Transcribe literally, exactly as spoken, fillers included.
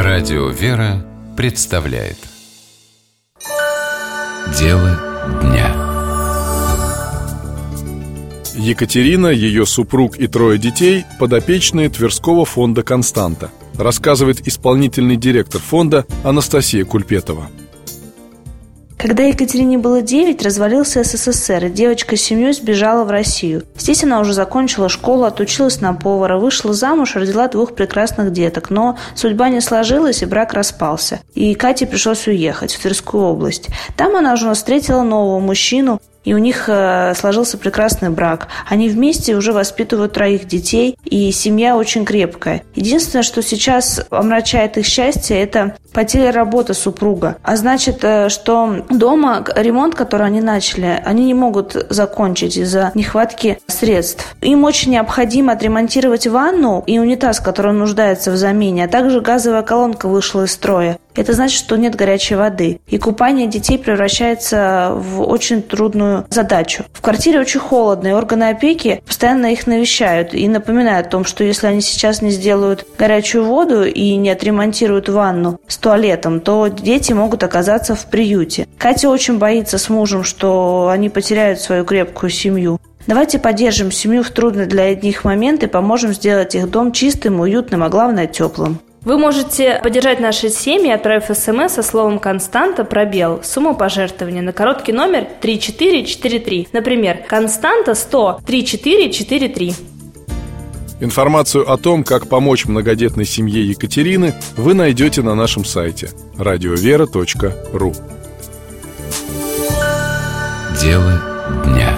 Радио «Вера» представляет Дело дня. Екатерина, ее супруг и трое детей – подопечные Тверского фонда «Константа», рассказывает исполнительный директор фонда Анастасия Кульпетова. Когда Екатерине было девять, развалился СССР, и девочка с семьей сбежала в Россию. Здесь она уже закончила школу, отучилась на повара, вышла замуж, родила двух прекрасных деток. Но судьба не сложилась, и брак распался. И Кате пришлось уехать в Тверскую область. Там она уже встретила нового мужчину, и у них э, сложился прекрасный брак. Они вместе уже воспитывают троих детей, и семья очень крепкая. Единственное, что сейчас омрачает их счастье, это потеря работы супруга. А значит, э, что дома ремонт, который они начали, они не могут закончить из-за нехватки средств. Им очень необходимо отремонтировать ванну и унитаз, который нуждается в замене, а также газовая колонка вышла из строя. Это значит, что нет горячей воды. И купание детей превращается в очень трудную задачу. В квартире очень холодно, и органы опеки постоянно их навещают и напоминают о том, что если они сейчас не сделают горячую воду и не отремонтируют ванну с туалетом, то дети могут оказаться в приюте. Катя очень боится с мужем, что они потеряют свою крепкую семью. Давайте поддержим семью в трудный для них момент и поможем сделать их дом чистым, уютным, а главное теплым. Вы можете поддержать наши семьи, отправив смс со словом «Константа» пробел, сумму пожертвования на короткий номер три четыре четыре три. Например, «Константа сто три четыре четыре три». Информацию о том, как помочь многодетной семье Екатерины, вы найдете на нашем сайте радиовера точка ру. Дело дня.